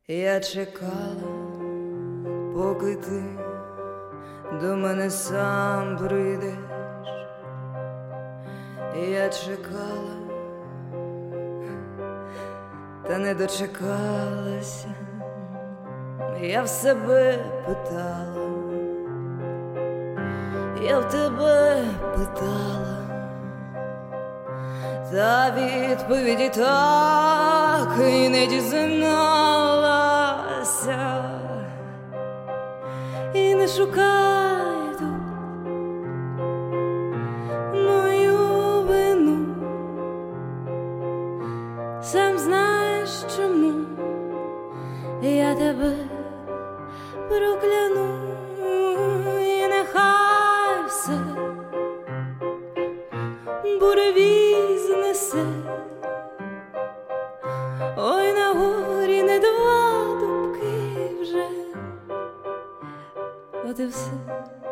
Я чекала, поки ти до мене сам прийдеш. Я чекала, та не дочекалася. Я в себе питала, я в тебе питала, та відповіді так і не дізналася. І не шукай тут мою вину, сам знаєш чому я тебе прокляну. І нехай все буревій знесе, ой, на горі не два дубки вже, от і все.